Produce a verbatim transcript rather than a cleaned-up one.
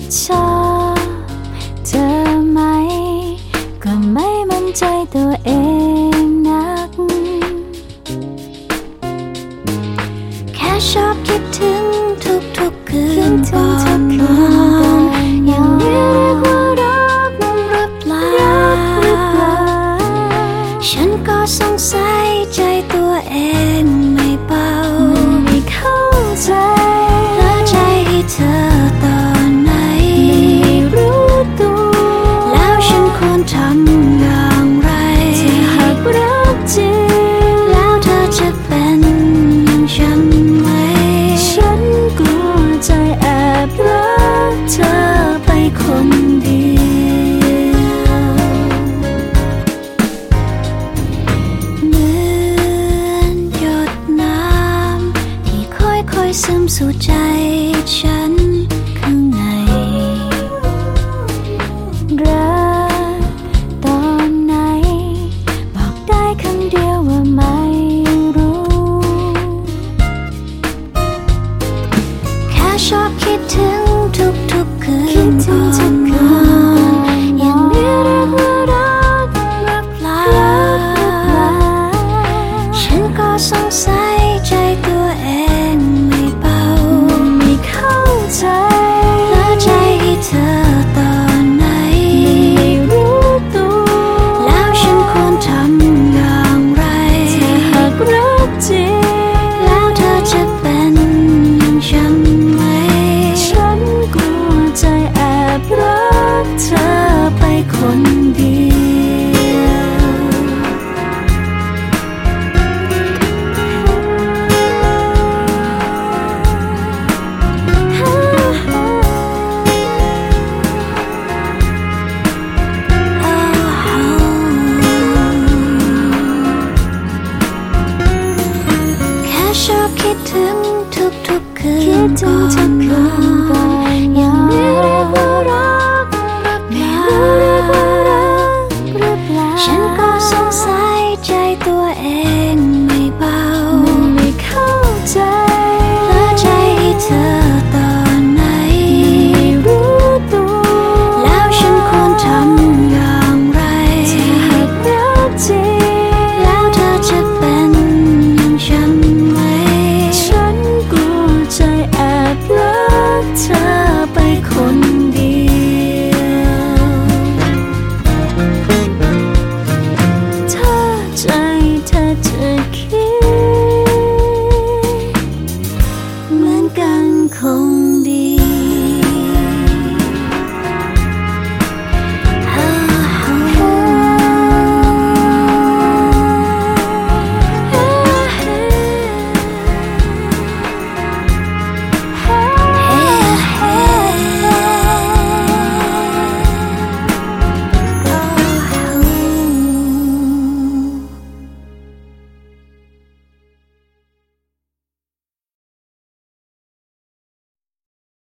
ชอบเธอไหมก็ไม่มั่นใจตัวเองนักแค่ชอบคิดถึงทุกๆคืนก่อนนอนอย่างนี้เรียกว่ารักมั้งหรือเปล่าฉันก็สงสัยใจตัวเองไม่เบาไม่เข้าใจและใจให้เธอตอนไหนไม่รู้ตัวแล้วฉันควรทำอย่างไรถ้าหากรักจริง